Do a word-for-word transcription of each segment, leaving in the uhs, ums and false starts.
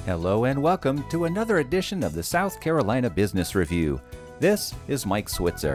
Hello and welcome to another edition of the South Carolina Business Review. This is Mike Switzer.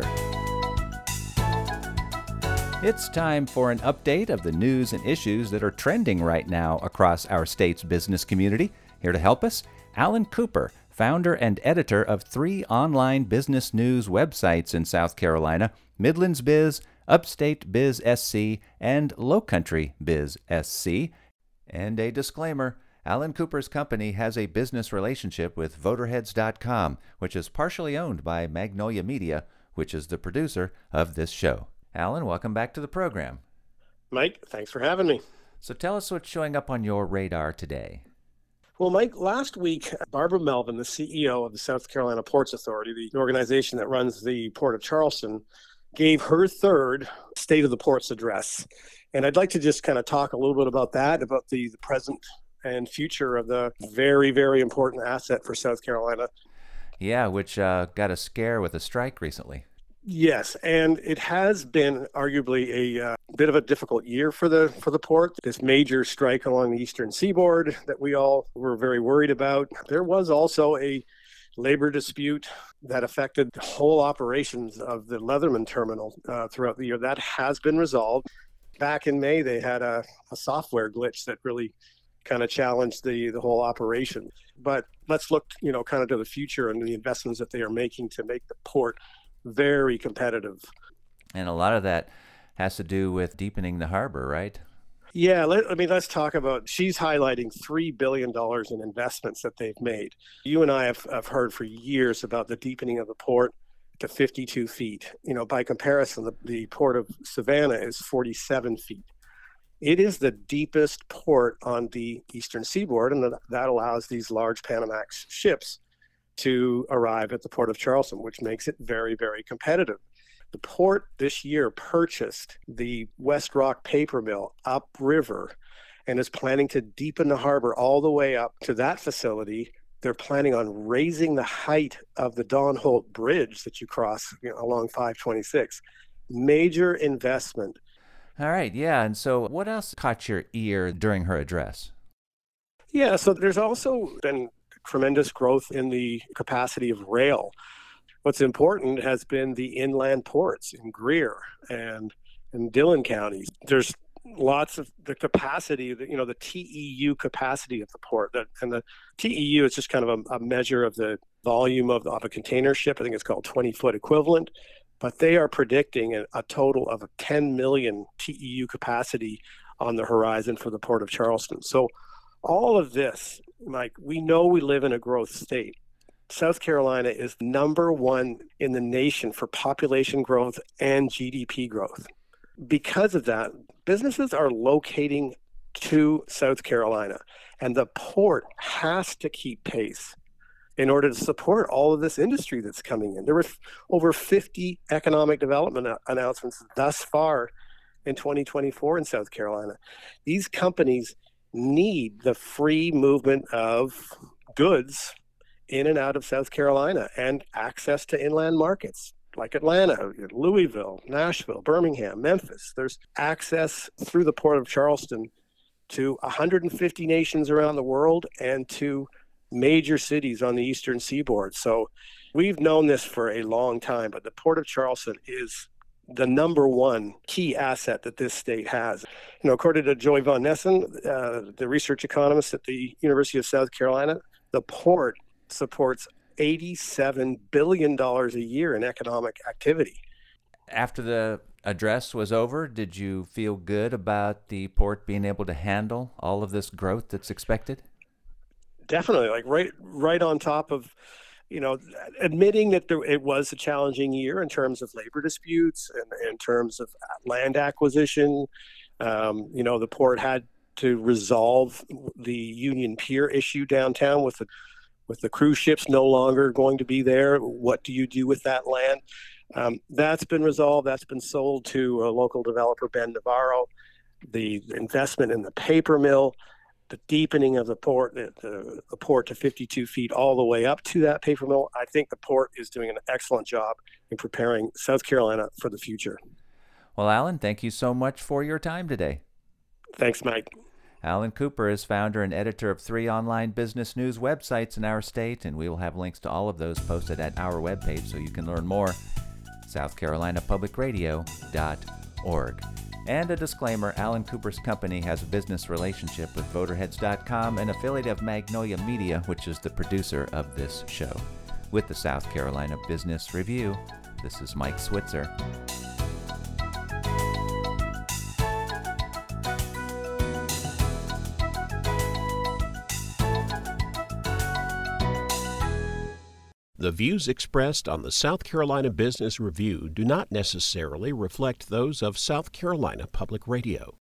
It's time for an update of the news and issues that are trending right now across our state's business community. Here to help us, Alan Cooper, founder and editor of three online business news websites in South Carolina, Midlands Biz, Upstate Biz S C, and Lowcountry Biz S C. And a disclaimer, Alan Cooper's company has a business relationship with Voterheads dot com, which is partially owned by Magnolia Media, which is the producer of this show. Alan, welcome back to the program. Mike, thanks for having me. So tell us what's showing up on your radar today. Well, Mike, last week, Barbara Melvin, the C E O of the South Carolina Ports Authority, the organization that runs the Port of Charleston, gave her third State of the Ports address. And I'd like to just kind of talk a little bit about that, about the, the present and future of the very, very important asset for South Carolina. Yeah, which uh, got a scare with a strike recently. Yes, and it has been arguably a uh, bit of a difficult year for the for the port. This major strike along the eastern seaboard that we all were very worried about. There was also a labor dispute that affected the whole operations of the Leatherman terminal uh, throughout the year. That has been resolved. Back in May, they had a, a software glitch that really kind of challenged the the whole operation. But let's look, you know, kind of to the future and the investments that they are making to make the port very competitive. And a lot of that has to do with deepening the harbor, right? Yeah, let, I mean, let's talk about, she's highlighting three billion dollars in investments that they've made. You and I have, have heard for years about the deepening of the port to fifty-two feet. You know, by comparison, the, the port of Savannah is forty-seven feet. It is the deepest port on the eastern seaboard, and that allows these large Panamax ships to arrive at the Port of Charleston, which makes it very, very competitive. The port this year purchased the West Rock paper mill upriver and is planning to deepen the harbor all the way up to that facility. They're planning on raising the height of the Don Holt Bridge that you cross, you know, along five twenty-six. Major investment. All right, yeah, and so what else caught your ear during her address? Yeah, so there's also been tremendous growth in the capacity of rail. What's important has been the inland ports in Greer and in Dillon counties. There's lots of the capacity, you know, the T E U capacity of the port. That, and the T E U is just kind of a, a measure of the volume of, of a container ship. I think it's called twenty-foot equivalent. But they are predicting a, a total of a ten million T E U capacity on the horizon for the Port of Charleston. So all of this, Mike, we know we live in a growth state. South Carolina is number one in the nation for population growth and G D P growth. Because of that, businesses are locating to South Carolina, and the port has to keep pace in order to support all of this industry that's coming in. There were over fifty economic development announcements thus far in twenty twenty-four in South Carolina. These companies need the free movement of goods in and out of South Carolina and access to inland markets like Atlanta, Louisville, Nashville, Birmingham, Memphis. There's access through the Port of Charleston to one hundred fifty nations around the world and to major cities on the eastern seaboard. So we've known this for a long time, but the Port of Charleston is the number one key asset that this state has. You know, according to Joy Von Nessen, uh, the research economist at the University of South Carolina, the port supports eighty-seven billion dollars a year in economic activity. After the address was over, did you feel good about the port being able to handle all of this growth that's expected? Definitely, like right right on top of, you know, admitting that there, it was a challenging year in terms of labor disputes and in terms of land acquisition. Um, you know, the port had to resolve the Union Pier issue downtown with the with the cruise ships no longer going to be there. What do you do with that land? Um, that's been resolved. That's been sold to a local developer, Ben Navarro. The investment in the paper mill, the deepening of the port, the, the port to fifty-two feet all the way up to that paper mill. I think the port is doing an excellent job in preparing South Carolina for the future. Well, Alan, thank you so much for your time today. Thanks, Mike. Alan Cooper is founder and editor of three online business news websites in our state, and we will have links to all of those posted at our webpage so you can learn more, south carolina public radio dot org. And a disclaimer, Alan Cooper's company has a business relationship with voterheads dot com, an affiliate of Magnolia Media, which is the producer of this show. With the South Carolina Business Review, this is Mike Switzer. The views expressed on the South Carolina Business Review do not necessarily reflect those of South Carolina Public Radio.